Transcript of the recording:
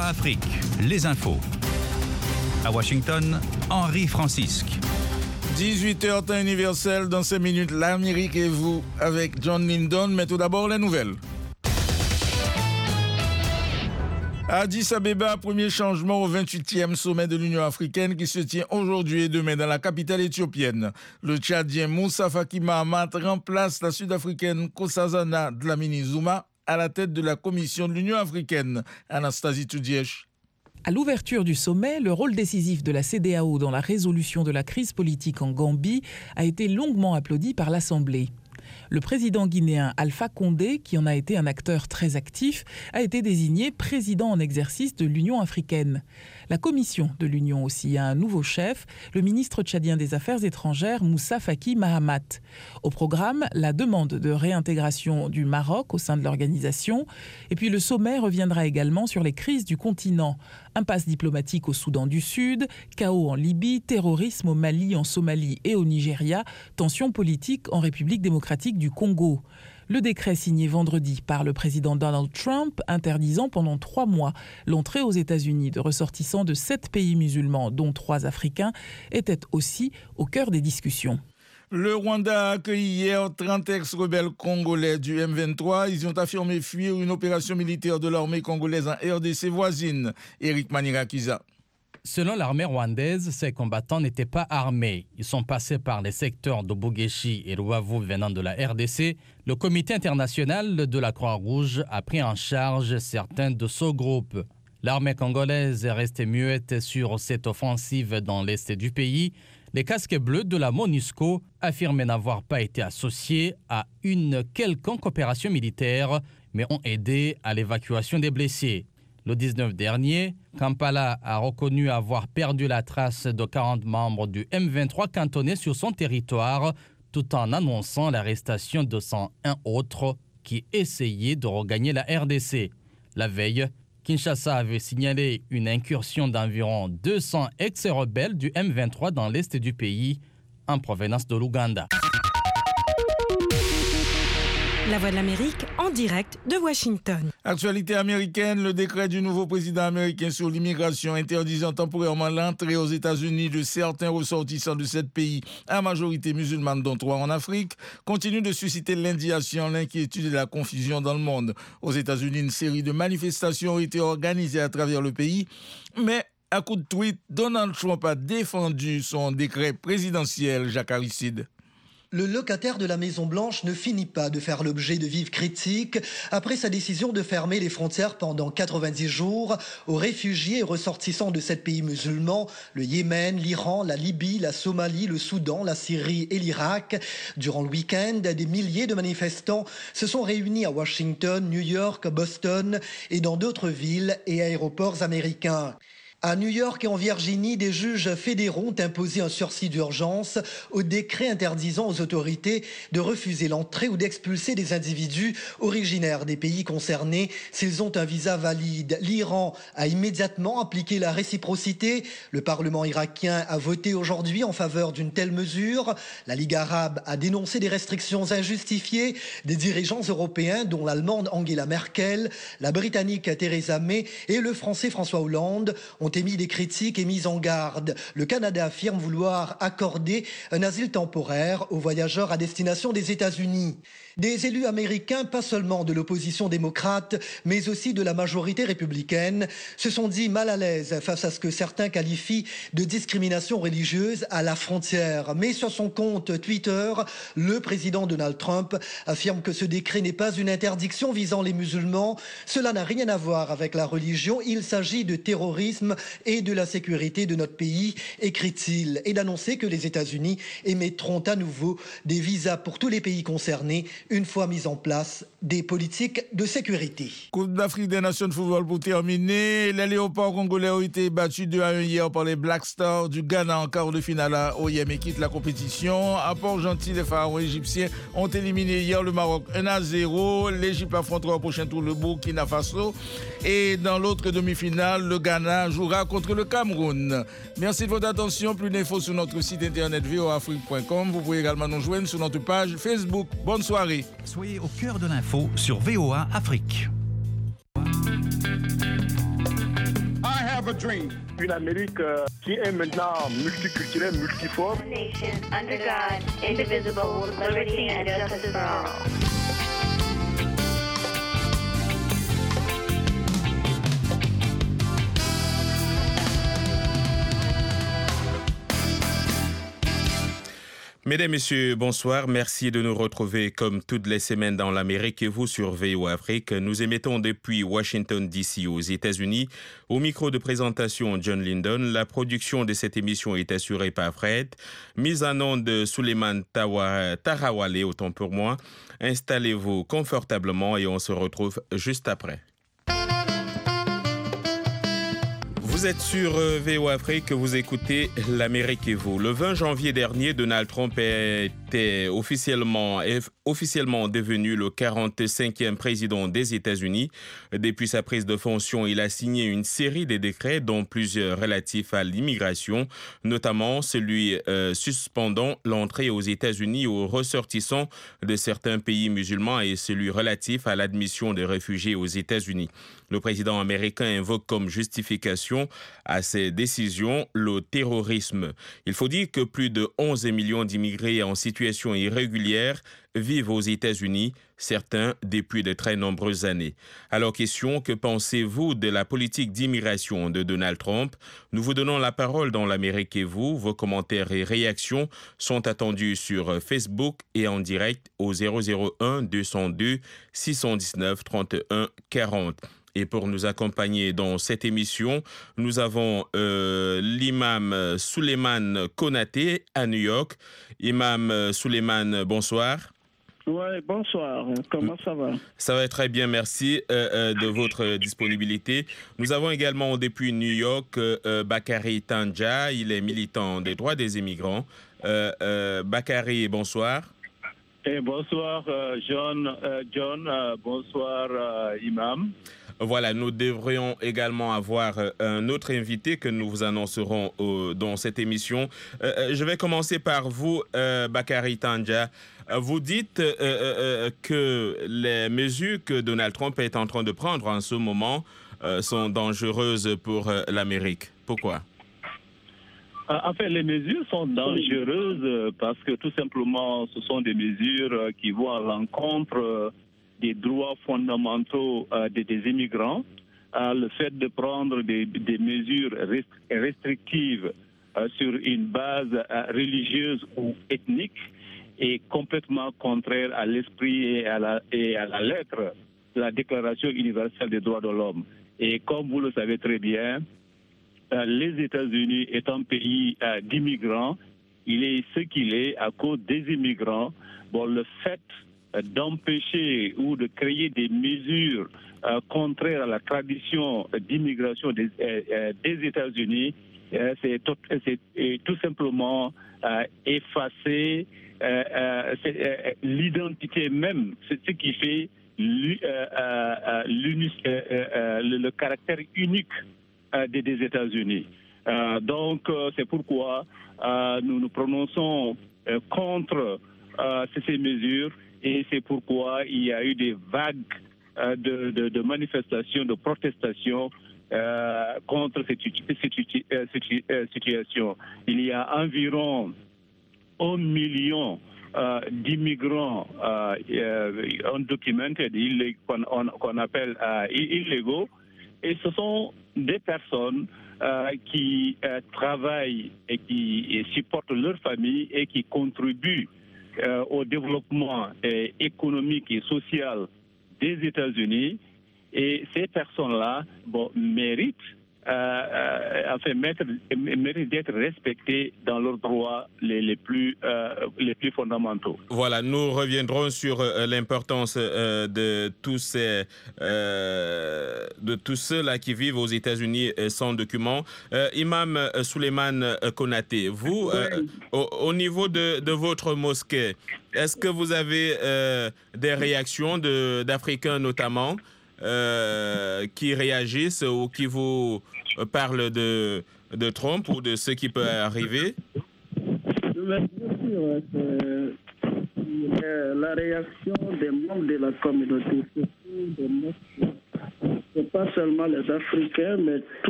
VOA Afrique, les infos. À Washington, Henri Francisque. 18h temps universel, dans 5 minutes, l'Amérique et vous, avec John Lyndon. Mais tout d'abord, les nouvelles. Addis Abeba, premier changement au 28e sommet de l'Union africaine qui se tient aujourd'hui et demain dans la capitale éthiopienne. Le Tchadien Moussa Faki Mahamat remplace la Sud-Africaine Nkosazana Dlamini Zuma à la tête de la Commission de l'Union africaine. Anastasie Toudièche. À l'ouverture du sommet, le rôle décisif de la CEDEAO dans la résolution de la crise politique en Gambie a été longuement applaudi par l'Assemblée. Le président guinéen Alpha Condé, qui en a été un acteur très actif, a été désigné président en exercice de l'Union africaine. La commission de l'Union aussi a un nouveau chef, le ministre tchadien des Affaires étrangères Moussa Faki Mahamat. Au programme, la demande de réintégration du Maroc au sein de l'organisation. Et puis le sommet reviendra également sur les crises du continent. Impasse diplomatique au Soudan du Sud, chaos en Libye, terrorisme au Mali, en Somalie et au Nigeria, tensions politiques en République démocratique du Congo. Le décret signé vendredi par le président Donald Trump interdisant pendant 3 mois l'entrée aux États-Unis de ressortissants de 7 pays musulmans, dont 3 africains, était aussi au cœur des discussions. Le Rwanda a accueilli hier 30 ex-rebelles congolais du M23. Ils ont affirmé fuir une opération militaire de l'armée congolaise en RDC voisine. Éric Manirakiza. Selon l'armée rwandaise, ces combattants n'étaient pas armés. Ils sont passés par les secteurs de Bugeshi et Ruavu venant de la RDC. Le comité international de la Croix-Rouge a pris en charge certains de ce groupe. L'armée congolaise est restée muette sur cette offensive dans l'est du pays. Les casques bleus de la MONUSCO affirment n'avoir pas été associés à une quelconque opération militaire, mais ont aidé à l'évacuation des blessés. Le 19 dernier, Kampala a reconnu avoir perdu la trace de 40 membres du M23 cantonnés sur son territoire, tout en annonçant l'arrestation de 101 autres qui essayaient de regagner la RDC. La veille, Kinshasa avait signalé une incursion d'environ 200 ex-rebelles du M23 dans l'est du pays, en provenance de l'Ouganda. La Voix de l'Amérique, en direct de Washington. Actualité américaine, le décret du nouveau président américain sur l'immigration interdisant temporairement l'entrée aux États-Unis de certains ressortissants de 7 pays à majorité musulmane, dont 3 en Afrique, continue de susciter l'indignation, l'inquiétude et la confusion dans le monde. Aux États-Unis, une série de manifestations ont été organisées à travers le pays, mais à coup de tweet, Donald Trump a défendu son décret présidentiel jacaricide. Le locataire de la Maison-Blanche ne finit pas de faire l'objet de vives critiques après sa décision de fermer les frontières pendant 90 jours aux réfugiés et ressortissants de 7 pays musulmans, le Yémen, l'Iran, la Libye, la Somalie, le Soudan, la Syrie et l'Irak. Durant le week-end, des milliers de manifestants se sont réunis à Washington, New York, Boston et dans d'autres villes et aéroports américains. À New York et en Virginie, des juges fédéraux ont imposé un sursis d'urgence au décret interdisant aux autorités de refuser l'entrée ou d'expulser des individus originaires des pays concernés s'ils ont un visa valide. L'Iran a immédiatement appliqué la réciprocité. Le Parlement irakien a voté aujourd'hui en faveur d'une telle mesure. La Ligue arabe a dénoncé des restrictions injustifiées. Des dirigeants européens, dont l'Allemande Angela Merkel, la Britannique Theresa May et le Français François Hollande, ont émis des critiques et mis en garde. Le Canada affirme vouloir accorder un asile temporaire aux voyageurs à destination des États-Unis. Des élus américains, pas seulement de l'opposition démocrate, mais aussi de la majorité républicaine, se sont dit mal à l'aise face à ce que certains qualifient de discrimination religieuse à la frontière. Mais sur son compte Twitter, le président Donald Trump affirme que ce décret n'est pas une interdiction visant les musulmans. Cela n'a rien à voir avec la religion. Il s'agit de terrorisme et de la sécurité de notre pays, écrit-il, et d'annoncer que les États-Unis émettront à nouveau des visas pour tous les pays concernés une fois mis en place des politiques de sécurité. Coupe d'Afrique des Nations de football pour terminer. Les Léopards congolais ont été battus 2-1 hier par les Black Stars du Ghana en quart de finale à OIM et quittent la compétition. À Port-Gentil, les pharaons égyptiens ont éliminé hier le Maroc 1-0. L'Égypte affrontera au prochain tour le Burkina Faso. Et dans l'autre demi-finale, le Ghana jouera contre le Cameroun. Merci de votre attention. Plus d'infos sur notre site internet voafrique.com. Vous pouvez également nous joindre sur notre page Facebook. Bonne soirée. Soyez au cœur de l'info sur VOA Afrique. Une Amérique qui est maintenant multiculturelle, multiforme. Nation under God, indivisible, with liberty and justice for all. Mesdames, Messieurs, bonsoir. Merci de nous retrouver comme toutes les semaines dans l'Amérique et vous sur VOA Afrique. Nous émettons depuis Washington, D.C. aux États-Unis. Au micro de présentation, John Lyndon. La production de cette émission est assurée par Fred. Mise en onde de Suleiman Tarawale, autant pour moi. Installez-vous confortablement et on se retrouve juste après. Vous êtes sur VOA Afrique, vous écoutez l'Amérique et vous. Le 20 janvier dernier, Donald Trump était officiellement devenu le 45e président des États-Unis. Depuis sa prise de fonction, il a signé une série de décrets, dont plusieurs relatifs à l'immigration, notamment celui suspendant l'entrée aux États-Unis aux ressortissants de certains pays musulmans et celui relatif à l'admission de réfugiés aux États-Unis. Le président américain invoque comme justification à ces décisions le terrorisme. Il faut dire que plus de 11 millions d'immigrés en situation irrégulière vivent aux États-Unis, certains depuis de très nombreuses années. Alors question, que pensez-vous de la politique d'immigration de Donald Trump? Nous vous donnons la parole dans l'Amérique et vous. Vos commentaires et réactions sont attendus sur Facebook et en direct au 001 202 619 31 40. Et pour nous accompagner dans cette émission, nous avons l'imam Suleiman Konaté à New York. Imam Suleiman, bonsoir. Oui, bonsoir. Comment ça va? Ça va très bien, merci de votre disponibilité. Nous avons également depuis New York Bakary Tandja, il est militant des droits des immigrants. Bakary, bonsoir. Et bonsoir John, bonsoir Imam. Voilà, nous devrions également avoir un autre invité que nous vous annoncerons dans cette émission. Je vais commencer par vous, Bakary Tandja. Vous dites que les mesures que Donald Trump est en train de prendre en ce moment sont dangereuses pour l'Amérique. Pourquoi? En fait, les mesures sont dangereuses parce que tout simplement, ce sont des mesures qui vont à l'encontre des droits fondamentaux des immigrants. Le fait de prendre des mesures restrictives sur une base religieuse ou ethnique est complètement contraire à l'esprit et à la lettre de la Déclaration universelle des droits de l'homme. Et comme vous le savez très bien, les États-Unis étant un pays d'immigrants, il est ce qu'il est à cause des immigrants. Bon, le fait d'empêcher ou de créer des mesures contraires à la tradition d'immigration des États-Unis, c'est tout simplement effacer l'identité même, c'est ce qui fait le caractère unique des États-Unis. Donc, c'est pourquoi nous nous prononçons contre ces mesures et c'est pourquoi il y a eu des vagues de manifestations, de protestations contre cette situation. Il y a environ 1 million d'immigrants undocumented, qu'on appelle illégaux, et ce sont des personnes qui travaillent et qui supportent leur famille et qui contribuent au développement économique et social des États-Unis. Et ces personnes-là méritent d'être respectées dans leurs droits les plus fondamentaux. Voilà, nous reviendrons sur l'importance de tous ceux-là qui vivent aux États-Unis sans documents. Imam Suleiman Konaté, vous, au niveau de votre mosquée, est-ce que vous avez des réactions d'Africains notamment qui réagissent ou qui vous parlent de Trump ou de ce qui peut arriver? Bien sûr, la réaction des membres de la communauté, c'est pas seulement les Africains, mais